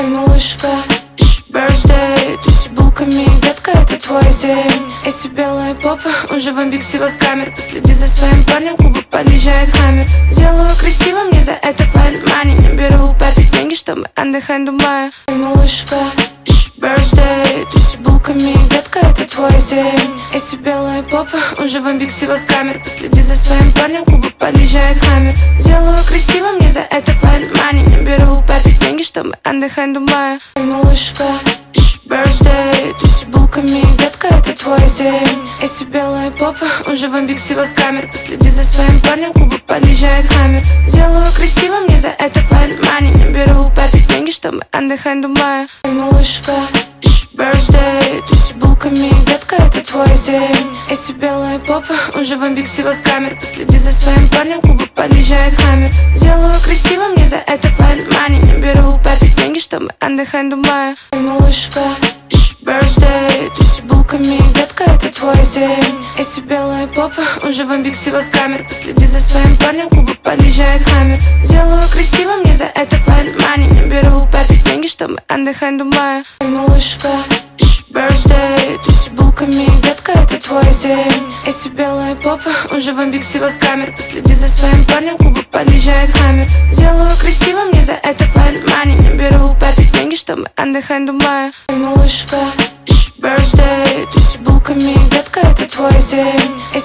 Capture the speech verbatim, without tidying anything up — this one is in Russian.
Эй, малышка, ищ birthday, тряси булками, детка, это твой день. Эти белые попы уже в объективах камер. Последи за своим парнем, к клубу подъезжает хаммер. Делаю красиво, мне за это платят money. Не беру у папы деньги, чтобы отдыхать в Дубае. Эй, малышка, ищ birthday, тряси булками, детка, это твой день. Эти белые попы уже в объективах камер. Последи за своим парнем, к клубу подъезжает хаммер. Делаю красиво, мне за это платят money. Не беру у папы деньги, чтобы отдыхать в Дубае. Эй, малышка, ищ birthday, тряси булками, детка, это твой день. Эти белые попы уже в объективах камер. Последи за своим парнем, к клубу подъезжает хаммер. Делаю красиво, мне за это платят money. Не беру у папы деньги, чтобы отдыхать в Дубае. Эй, малышка, ищ birthday, тряси булками, детка, это твой день. Эти белые попы уже в объективах камер. Последи за своим парнем, к клубу подъезжает хаммер. Делаю красиво, мне за это платят money. Не беру у папы деньги, чтобы отдыхать в Дубае. Эй, малышка, ищ birthday, тряси булками, детка, это твой день. Эти белые попы уже в объективах камер. Последи за своим парнем, к клубу подъезжает хаммер. Делаю красиво, мне за это платят money. Не беру у папы деньги, чтобы отдыхать в Дубае. Эй, малышка, ищ birthday, тряси булками, детка, это твой день. Эти белые попы уже в объективах камер. Последи за своим парнем, к клубу подъезжает хаммер. Делаю красиво, мне за это платят money. Не беру у папы деньги, чтобы отдыхать в Дубае. Эй, малышка, ищ birthday, тряси булками, детка, это твой день.